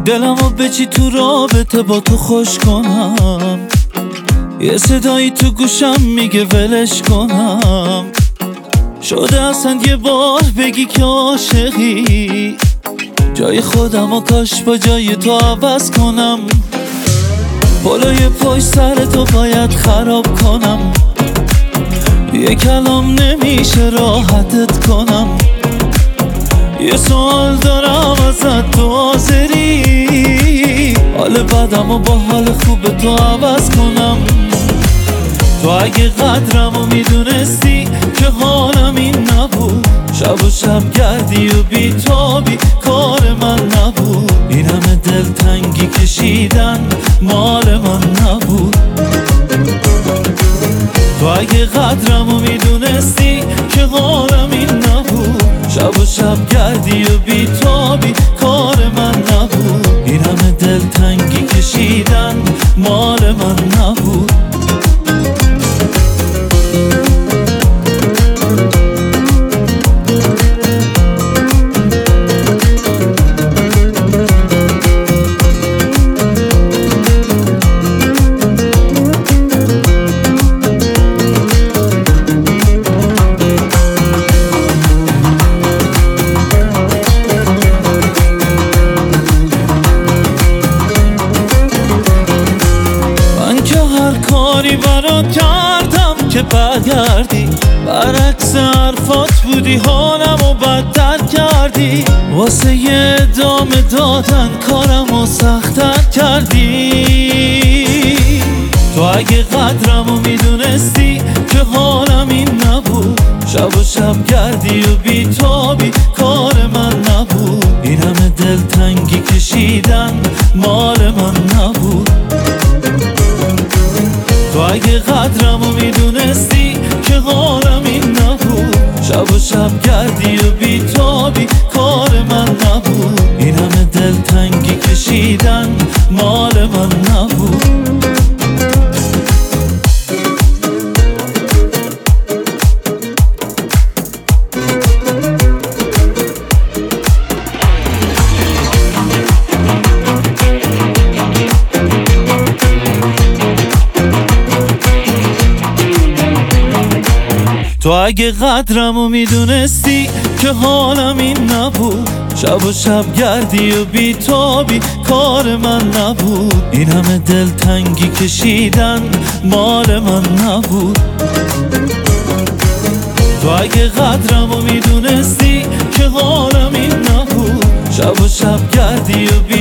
دلمو به چی تو رابطه با تو خوش کنم، یه صدایی تو گوشم میگه ولش کنم. شده اصلا یه بار بگی که عاشقی، جای خودمو کاش با جای تو عوض کنم. پلوی پشت سر تو باید خراب کنم، یه کلام نمیشه راحتت کنم. یه سوال دارم ازت، تو حاضری حال بدمو با حال خوب تو عوض کنم؟ تو اگه قدرمو میدونستی که حالم این نبود، شب و شب گردی و بیتابی کار من نبود. این همه دلتنگی کشیدن مال من نبود. تو اگه قدرمو میدونستی که حالم این نبود، شب و شب گردی و بیتابی کار من نبود. این همه دلتنگی کشیدن مال من نبود. کاری برات کردم که برگردی، برعکس حرفات بودی حالمو بدتر کردی. واسه یه ادامه دادن کارمو سخت‌تر کردی. تو اگه قدرمو میدونستی که حالم این نبود، شب و شب گردی و بیتابی کار من نبود. این همه دلتنگی کشیدن مال من نبود. تو اگه قدرمو میدونستی که حالم این نبود، شب و شب گردی و بیتابی کار من نبود. این همه دلتنگی کشیدن مال من نبود. تو اگه قدرمو میدونستی که حالم این نبود، شب و شب گردی و بیتابی کار من نبود. این همه دلتنگی کشیدن مال من نبود. تو اگه قدرمو میدونستی که حالم این نبود، شب و شب گردی و